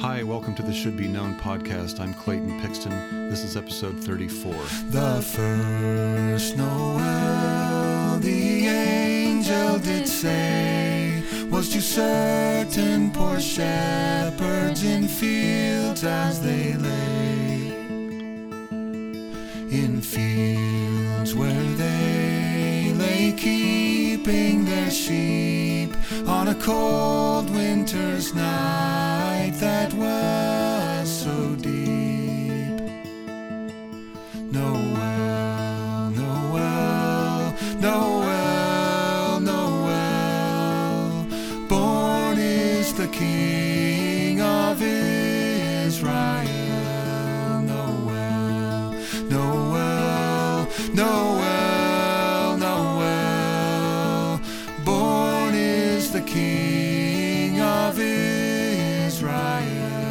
Hi, welcome to the Should Be Known podcast. I'm Clayton Pixton. This is episode 34. The first Noel, the angel did say, was to certain poor shepherds in fields as they lay. In fields where they lay keeping their sheep on a cold winter's night that was so deep. Noel, Noel, Noel, Noel, born is the King of Israel. Noel, Noel, Noel, Noel, born is the King of Israel.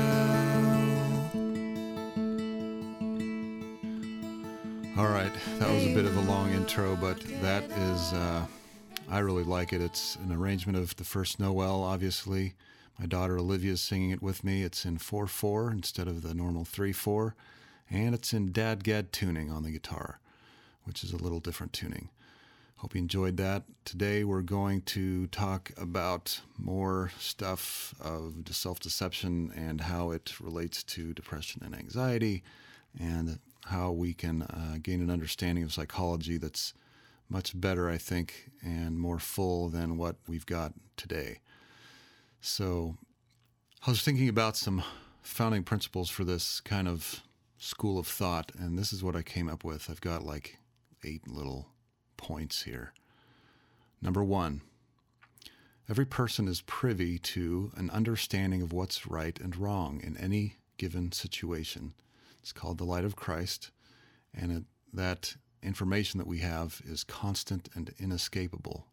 All right, that was a bit of a long intro, but that is, I really like it. It's an arrangement of the first Noel, obviously. My daughter Olivia is singing it with me. It's in 4/4 instead of the normal 3/4, and it's in Dad-Gad tuning on the guitar, which is a little different tuning. Hope you enjoyed that. Today we're going to talk about more stuff of self-deception and how it relates to depression and anxiety, and how we can gain an understanding of psychology that's much better, I think, and more full than what we've got today. So I was thinking about some founding principles for this kind of school of thought, and this is what I came up with. I've got like 8 little points here. Number 1, every person is privy to an understanding of what's right and wrong in any given situation. It's called the light of Christ, and that information that we have is constant and inescapable.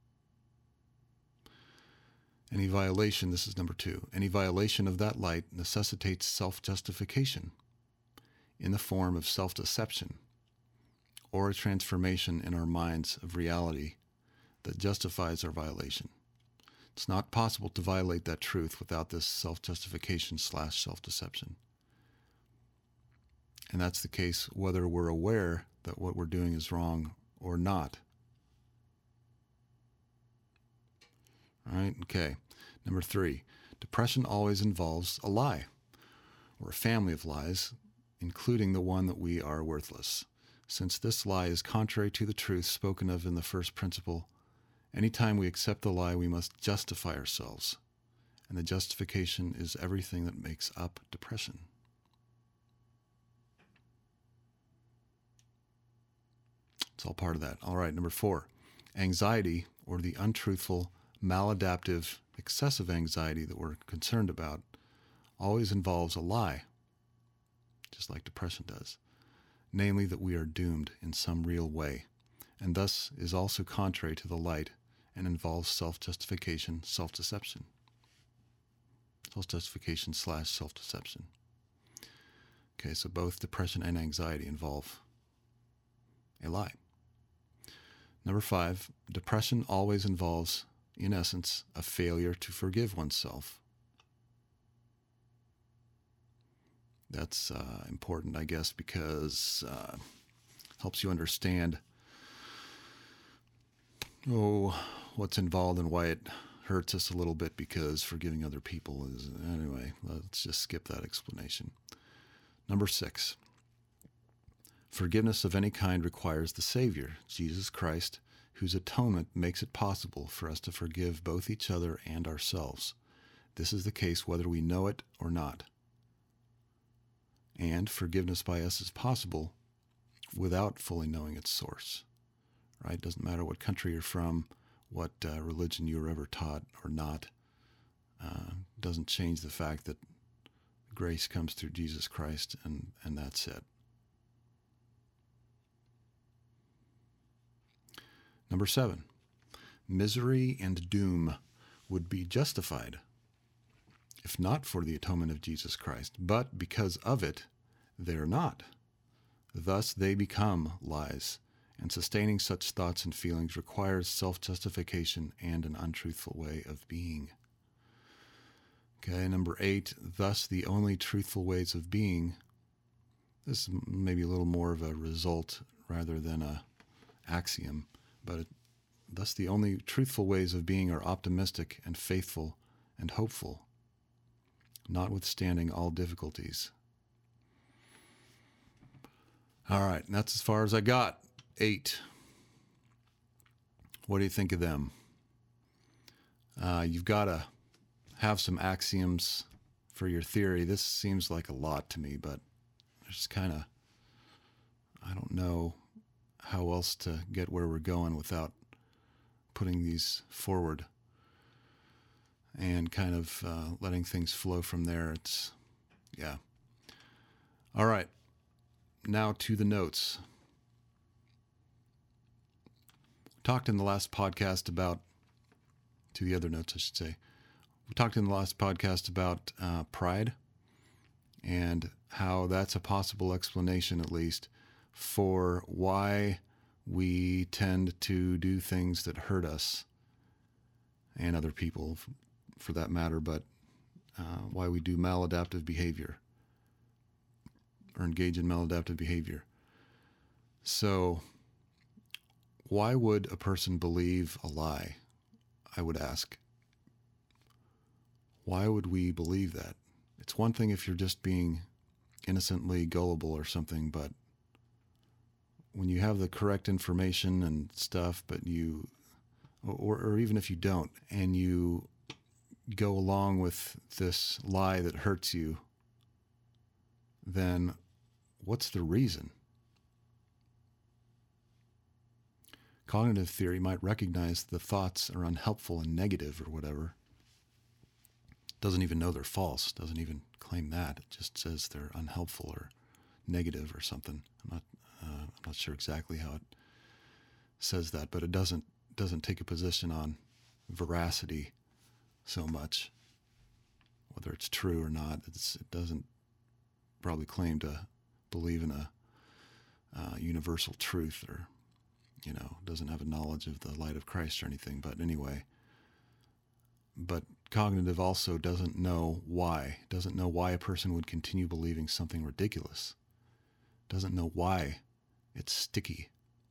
Any violation, this is number 2, any violation of that light necessitates self-justification in the form of self-deception, or a transformation in our minds of reality that justifies our violation. It's not possible to violate that truth without this self-justification / self-deception. And that's the case whether we're aware that what we're doing is wrong or not. All right, okay. Number 3, depression always involves a lie, or a family of lies, including the one that we are worthless. Since this lie is contrary to the truth spoken of in the first principle, anytime we accept the lie, we must justify ourselves. And the justification is everything that makes up depression. It's all part of that. All right, number 4, anxiety, or the untruthful, maladaptive, excessive anxiety that we're concerned about, always involves a lie, just like depression does. Namely, that we are doomed in some real way, and thus is also contrary to the light and involves self-justification, self-deception. Self-justification / self-deception. Okay, so both depression and anxiety involve a lie. Number 5, depression always involves, in essence, a failure to forgive oneself. That's important, I guess, because it helps you understand what's involved and why it hurts us a little bit, because forgiving other people is... Anyway, let's just skip that explanation. Number 6, forgiveness of any kind requires the Savior, Jesus Christ, whose atonement makes it possible for us to forgive both each other and ourselves. This is the case whether we know it or not. And forgiveness by us is possible without fully knowing its source. Right? Doesn't matter what country you're from, what religion you were ever taught or not. Doesn't change the fact that grace comes through Jesus Christ, and that's it. Number 7, misery and doom would be justified if not for the atonement of Jesus Christ, but because of it, they're not. Thus they become lies, and sustaining such thoughts and feelings requires self-justification and an untruthful way of being. Okay, number 8, thus the only truthful ways of being. This is maybe a little more of a result rather than a axiom, but thus the only truthful ways of being are optimistic and faithful and hopeful, notwithstanding all difficulties. All right, and that's as far as I got. 8. What do you think of them? You've got to have some axioms for your theory. This seems like a lot to me, but there's kind of, I don't know how else to get where we're going without putting these forward and kind of letting things flow from there. Yeah. All right. Now to the notes. We talked in the last podcast about, to the other notes, I should say. We talked in the last podcast about pride and how that's a possible explanation, at least, for why we tend to do things that hurt us and other people, for that matter, but why we do maladaptive behavior or engage in maladaptive behavior. So, why would a person believe a lie? I would ask. Why would we believe that? It's one thing if you're just being innocently gullible or something, but when you have the correct information and stuff, but you, or even if you don't, and you go along with this lie that hurts you, then what's the reason? Cognitive theory might recognize the thoughts are unhelpful and negative or whatever. Doesn't even know they're false. Doesn't even claim that. It just says they're unhelpful or negative or something. I'm not sure exactly how it says that, but it doesn't take a position on veracity so much, whether it's true or not. It doesn't probably claim to believe in a universal truth, or doesn't have a knowledge of the light of Christ or anything. But anyway, but cognitive also doesn't know why a person would continue believing something ridiculous. Doesn't know why it's sticky.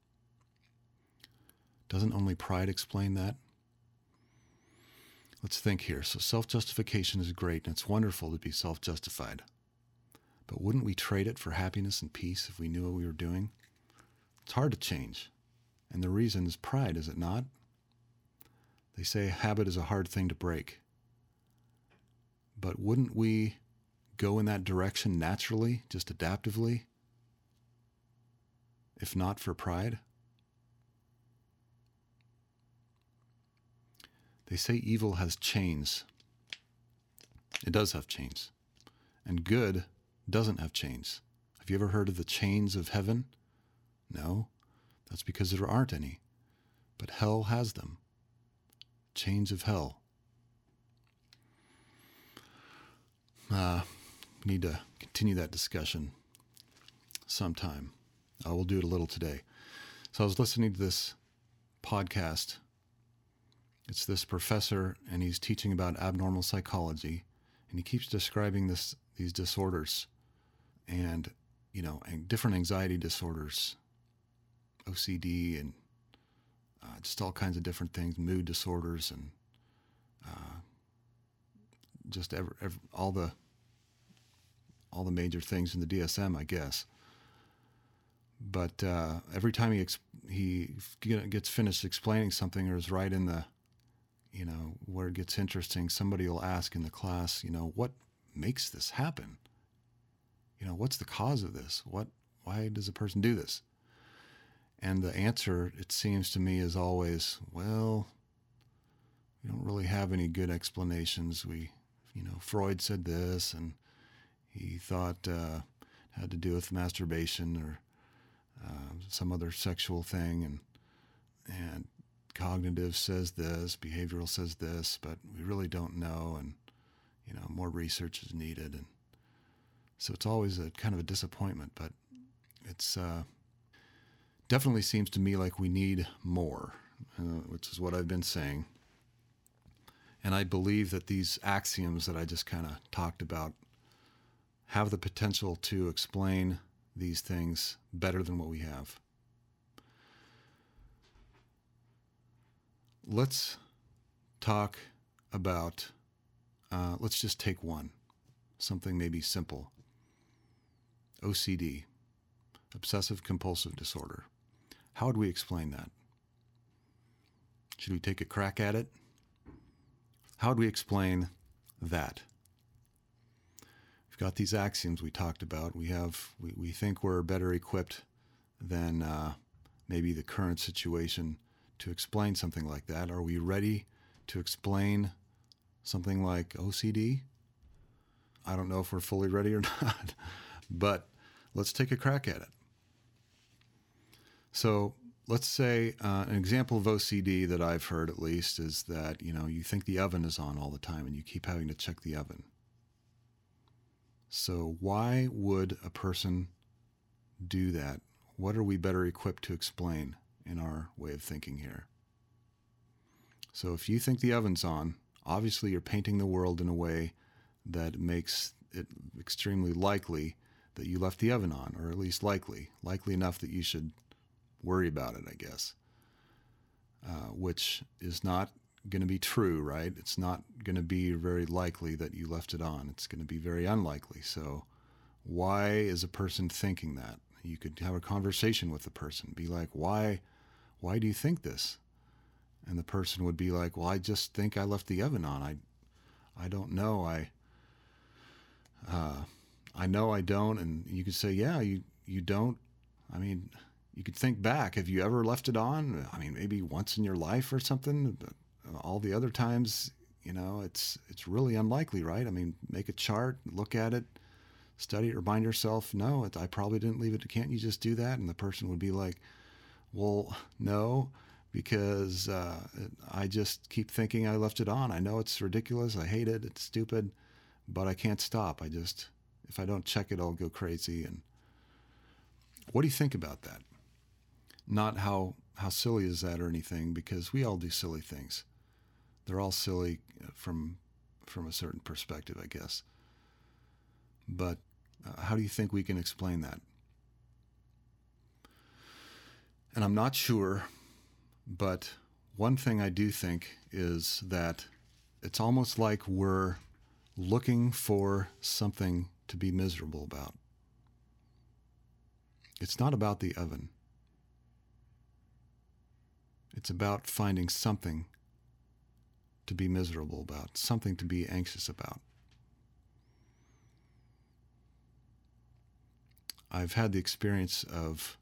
Doesn't only pride explain that? Let's think here. So self-justification is great, and it's wonderful to be self-justified. But wouldn't we trade it for happiness and peace if we knew what we were doing? It's hard to change. And the reason is pride, is it not? They say habit is a hard thing to break. But wouldn't we go in that direction naturally, just adaptively, if not for pride? They say evil has chains. It does have chains. And good doesn't have chains. Have you ever heard of the chains of heaven? No. That's because there aren't any. But hell has them. Chains of hell. Need to continue that discussion sometime. We'll do it a little today. So I was listening to this podcast. It's this professor, and he's teaching about abnormal psychology, and he keeps describing these disorders, and different anxiety disorders, OCD, and just all kinds of different things, mood disorders, and just all the major things in the DSM, I guess. But every time he gets finished explaining something, or is right in the, where it gets interesting, somebody will ask in the class, what makes this happen? What's the cause of this? Why does a person do this? And the answer, it seems to me, is always, well, we don't really have any good explanations. Freud said this, and he thought it had to do with masturbation or some other sexual thing, and cognitive says this, behavioral says this, but we really don't know, and more research is needed, and so it's always a kind of a disappointment. But it's definitely seems to me like we need more, which is what I've been saying. And I believe that these axioms that I just kind of talked about have the potential to explain these things better than what we have. Let's talk about, let's just take one, something maybe simple. OCD, obsessive compulsive disorder. How would we explain that? Should we take a crack at it? How would we explain that? We've got these axioms we talked about. We think we're better equipped than maybe the current situation to explain something like that. Are we ready to explain something like OCD? I don't know if we're fully ready or not, but let's take a crack at it. So let's say an example of OCD that I've heard at least is that, you think the oven is on all the time and you keep having to check the oven. So why would a person do that? What are we better equipped to explain in our way of thinking here? So if you think the oven's on, obviously you're painting the world in a way that makes it extremely likely that you left the oven on, or at least likely enough that you should worry about it, I guess, which is not going to be true, right? It's not going to be very likely that you left it on. It's going to be very unlikely. So why is a person thinking that? You could have a conversation with the person, be like, why do you think this? And the person would be like, well, I just think I left the oven on. I don't know. I know I don't. And you could say, yeah, you don't. I mean, you could think back. Have you ever left it on? I mean, maybe once in your life or something. But all the other times, it's really unlikely, right? I mean, make a chart, look at it, study it, remind yourself, no, I probably didn't leave it. Can't you just do that? And the person would be like, well, no, because I just keep thinking I left it on. I know it's ridiculous. I hate it. It's stupid, but I can't stop. If I don't check it, I'll go crazy. And what do you think about that? Not how silly is that or anything, because we all do silly things. They're all silly from a certain perspective, I guess. But how do you think we can explain that? And I'm not sure, but one thing I do think is that it's almost like we're looking for something to be miserable about. It's not about the oven. It's about finding something to be miserable about, something to be anxious about. I've had the experience of,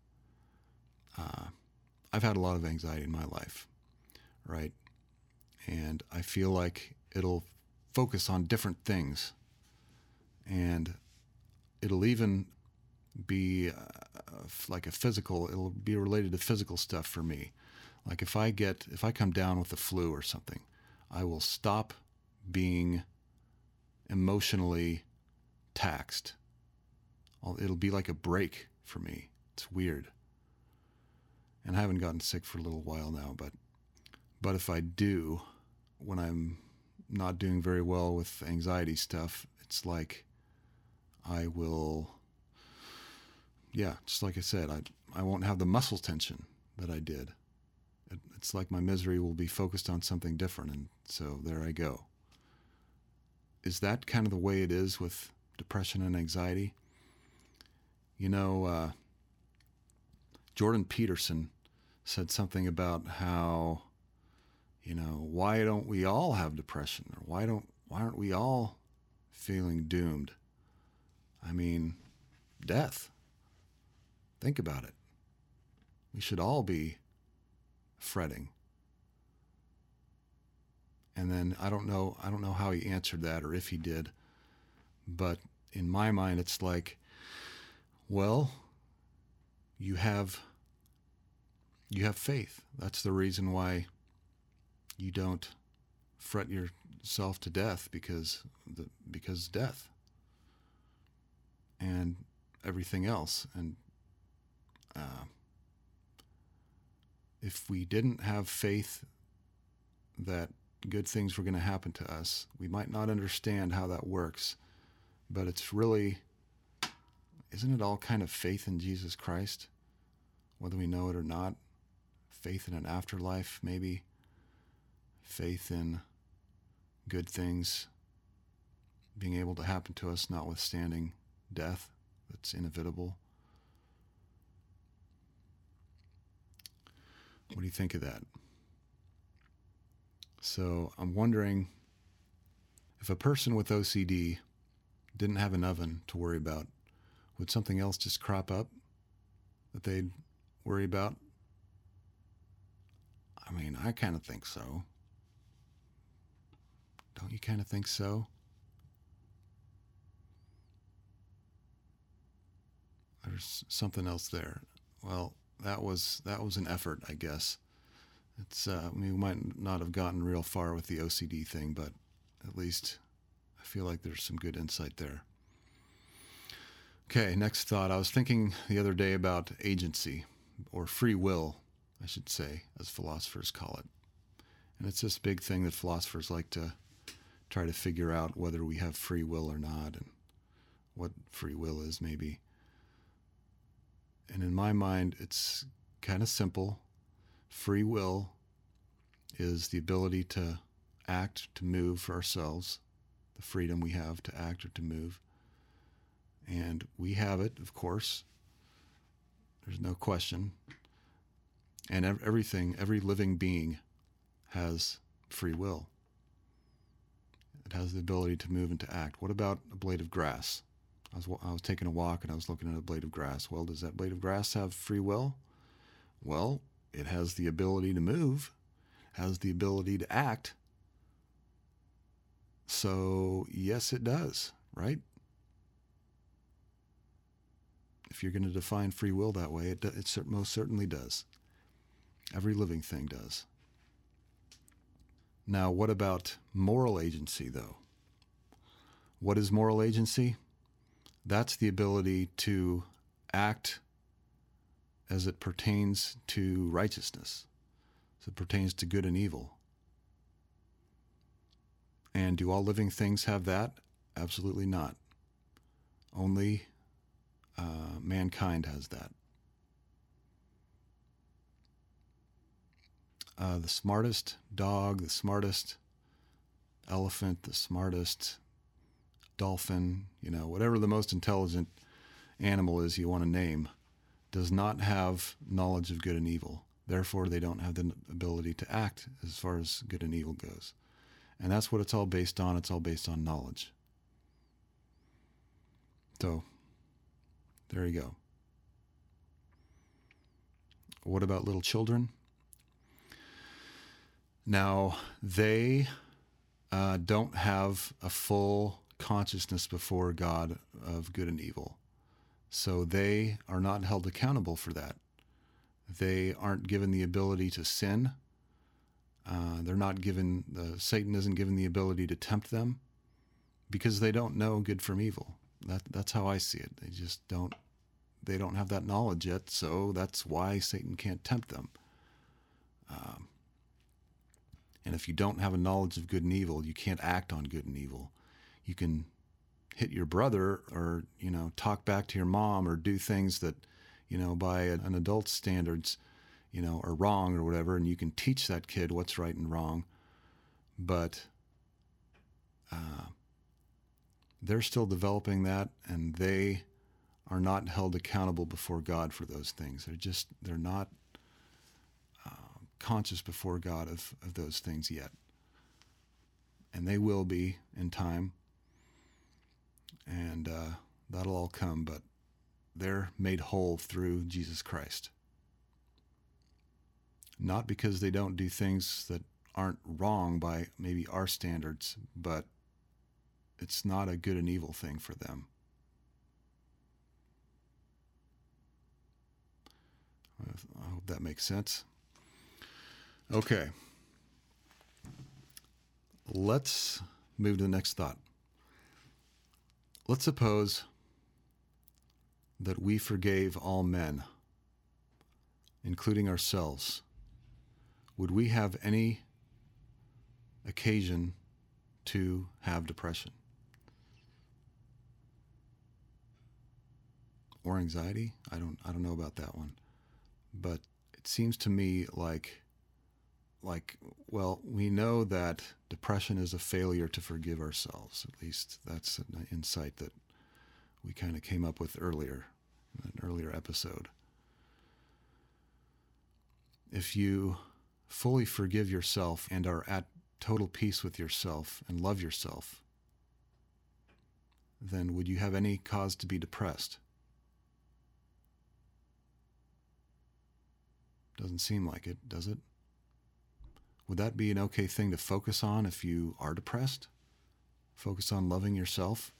I've had a lot of anxiety in my life, right? And I feel like it'll focus on different things. And it'll even be like it'll be related to physical stuff for me. Like if I come down with the flu or something, I will stop being emotionally taxed. It'll be like a break for me. It's weird. And I haven't gotten sick for a little while now, but if I do, when I'm not doing very well with anxiety stuff, it's like I will, just like I said, I won't have the muscle tension that I did. It's like my misery will be focused on something different, and so there I go. Is that kind of the way it is with depression and anxiety? Jordan Peterson said something about how, why don't we all have depression? Or why aren't we all feeling doomed? I mean, death. Think about it. We should all be fretting. And then I don't know how he answered that or if he did, but in my mind it's like, well, you have faith. That's the reason why you don't fret yourself to death, because death and everything else. And if we didn't have faith that good things were going to happen to us. We might not understand how that works, but it's really, isn't it all kind of faith in Jesus Christ, whether we know it or not? Faith in an afterlife, maybe. Faith in good things being able to happen to us, notwithstanding death that's inevitable. What do you think of that? So I'm wondering if a person with OCD didn't have an oven to worry about, would something else just crop up that they'd worry about? I mean, I kind of think so. Don't you kind of think so? There's something else there. Well, that was an effort, I guess. It's we might not have gotten real far with the OCD thing, but at least I feel like there's some good insight there. Okay, next thought. I was thinking the other day about agency, or free will, I should say, as philosophers call it. And it's this big thing that philosophers like to try to figure out whether we have free will or not, and what free will is maybe. And in my mind, it's kind of simple. Free will is the ability to act, to move for ourselves, the freedom we have to act or to move. And we have it, of course. There's no question. And every living being has free will. It has the ability to move and to act. What about a blade of grass? I was taking a walk and I was looking at a blade of grass. Well, does that blade of grass have free will? Well, it has the ability to move, has the ability to act. So, yes, it does, right? If you're going to define free will that way, it most certainly does. Every living thing does. Now, what about moral agency, though? What is moral agency? That's the ability to act as it pertains to righteousness, as it pertains to good and evil. And do all living things have that? Absolutely not. Only mankind has that. The smartest dog, the smartest elephant, the smartest dolphin, whatever the most intelligent animal is you want to name, does not have knowledge of good and evil. Therefore, they don't have the ability to act as far as good and evil goes. And that's what it's all based on. It's all based on knowledge. So, there you go. What about little children? Now, they don't have a full consciousness before God of good and evil. So they are not held accountable for that. They aren't given the ability to sin. Satan isn't given the ability to tempt them because they don't know good from evil. That's how I see it. They don't have that knowledge yet, so that's why Satan can't tempt them. And if you don't have a knowledge of good and evil, you can't act on good and evil. You can hit your brother or, talk back to your mom or do things that, by an adult's standards, are wrong or whatever, and you can teach that kid what's right and wrong. But they're still developing that, and they are not held accountable before God for those things. They're not conscious before God of those things yet. And they will be in time. And that'll all come, but they're made whole through Jesus Christ. Not because they don't do things that aren't wrong by maybe our standards, but it's not a good and evil thing for them. I hope that makes sense. Okay. Let's move to the next thought. Let's suppose that we forgave all men, including ourselves. Would we have any occasion to have depression or anxiety. I don't know about that one, but it seems to me like, well, we know that depression is a failure to forgive ourselves. At least that's an insight that we kind of came up with earlier, in an earlier episode. If you fully forgive yourself and are at total peace with yourself and love yourself, then would you have any cause to be depressed? Doesn't seem like it, does it? Would that be an okay thing to focus on if you are depressed? Focus on loving yourself?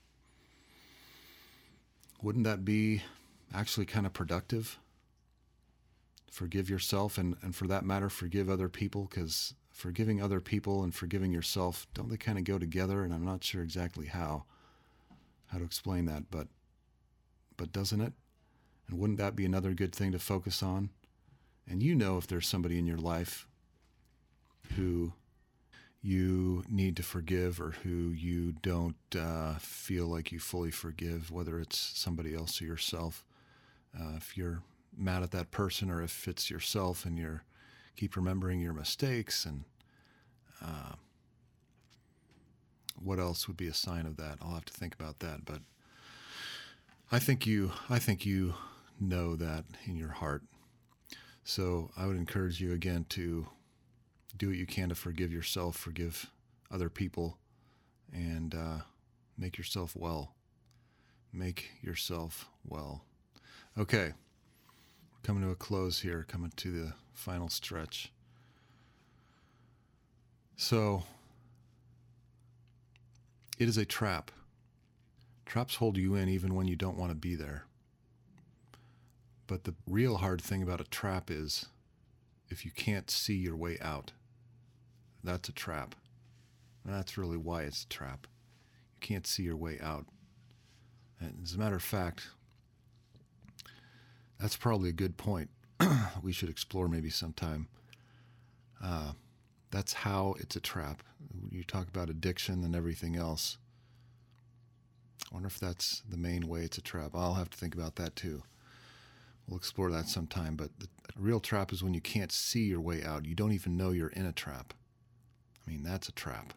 Wouldn't that be actually kind of productive? Forgive yourself and for that matter, forgive other people, because forgiving other people and forgiving yourself, don't they kind of go together? And I'm not sure exactly how to explain that, but doesn't it? And wouldn't that be another good thing to focus on? And you know if there's somebody in your life who you need to forgive or who you don't feel like you fully forgive, whether it's somebody else or yourself. If you're mad at that person or if it's yourself and you keep remembering your mistakes, and what else would be a sign of that? I'll have to think about that, but I think you know that in your heart. So I would encourage you again to do what you can to forgive yourself, forgive other people, and make yourself well. Make yourself well. Okay, we're coming to a close here, coming to the final stretch. So, it is a trap. Traps hold you in even when you don't want to be there. But the real hard thing about a trap is if you can't see your way out. That's a trap. And that's really why it's a trap. You can't see your way out. And as a matter of fact, that's probably a good point we should explore maybe sometime. That's how it's a trap. You talk about addiction and everything else. I wonder if that's the main way it's a trap. I'll have to think about that too. We'll explore that sometime. But the real trap is when you can't see your way out. You don't even know you're in a trap. I mean, that's a trap.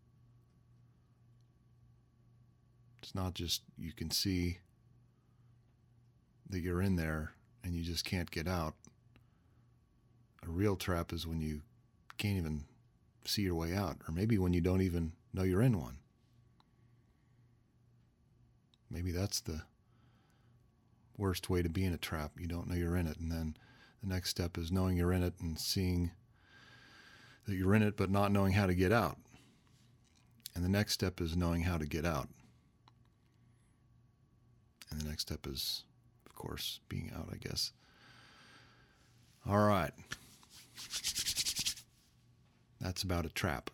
It's not just you can see that you're in there and you just can't get out. A real trap is when you can't even see your way out, or maybe when you don't even know you're in one. Maybe that's the worst way to be in a trap. You don't know you're in it, and then the next step is knowing you're in it and seeing that you're in it but not knowing how to get out. And the next step is knowing how to get out. And the next step is, of course, being out, I guess. All right. That's about a trap.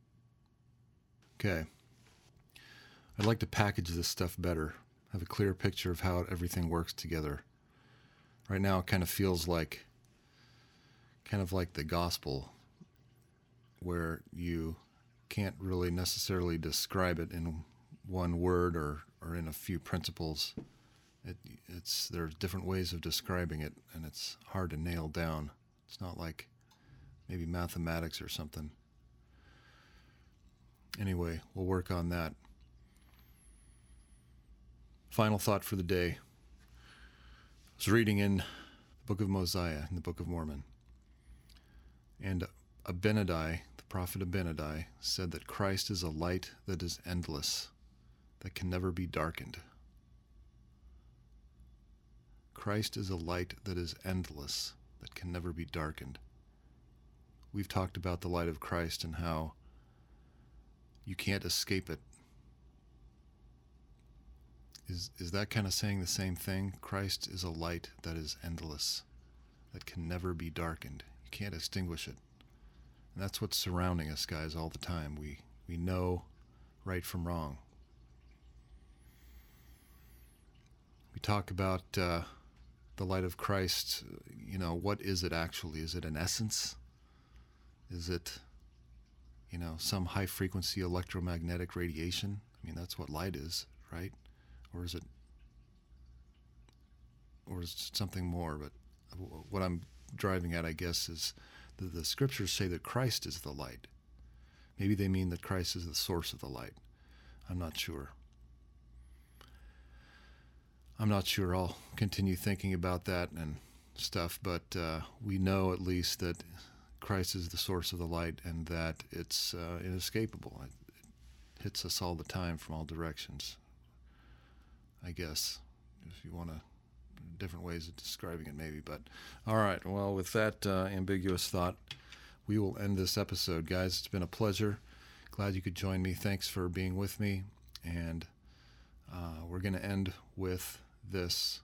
Okay. I'd like to package this stuff better, have a clear picture of how everything works together. Right now it kind of feels like the gospel, where you can't really necessarily describe it in one word or in a few principles. There's different ways of describing it, and it's hard to nail down. It's not like maybe mathematics or something. Anyway, we'll work on that. Final thought for the day. I was reading in the book of Mosiah, in the Book of Mormon, and Abinadi, the prophet Abinadi, said that Christ is a light that is endless, that can never be darkened. Christ is a light that is endless, that can never be darkened. We've talked about the light of Christ and how you can't escape it. Is that kind of saying the same thing? Christ is a light that is endless, that can never be darkened. You can't extinguish it. And that's what's surrounding us, guys, all the time. We know right from wrong. We talk about the light of Christ. What is it actually? Is it an essence? Is it, some high frequency electromagnetic radiation. I mean, that's what light is, right? Or is it something more? But what I'm driving at, I guess, is the scriptures say that Christ is the light. Maybe they mean that Christ is the source of the light. I'm not sure. I'll continue thinking about that and stuff, but we know at least that Christ is the source of the light and that it's inescapable. It hits us all the time from all directions, I guess, if you want to, different ways of describing it maybe. But all right, well, with that ambiguous thought, we will end this episode. Guys, it's been a pleasure. Glad you could join me. Thanks for being with me. And we're going to end with this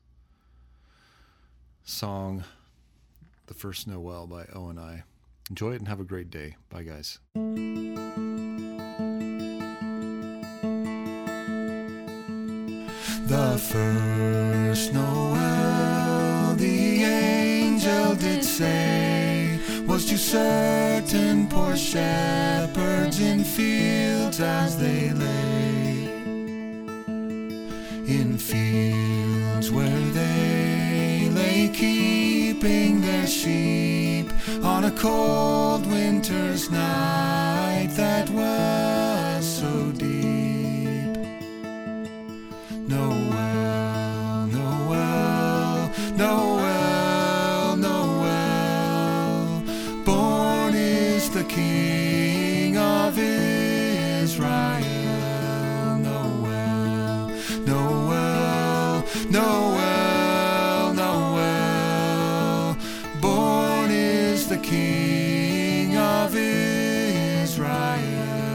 song, The First Noel by O&I. Enjoy it and have a great day. Bye, guys. The first Noel, the angel did say, was to certain poor shepherds in fields as they lay. In fields where they lay keeping their sheep on a cold winter's night that was so deep. Noel, Noel, Noel, Noel, born is the King of Israel. Noel, Noel, Noel, Noel, born is the King of Israel.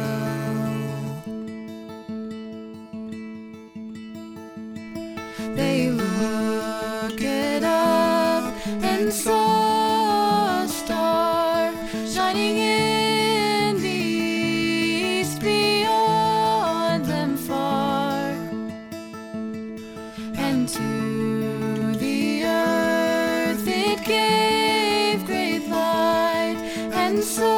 They looked up and saw a star shining in the east beyond them far, and to the earth it gave great light, and so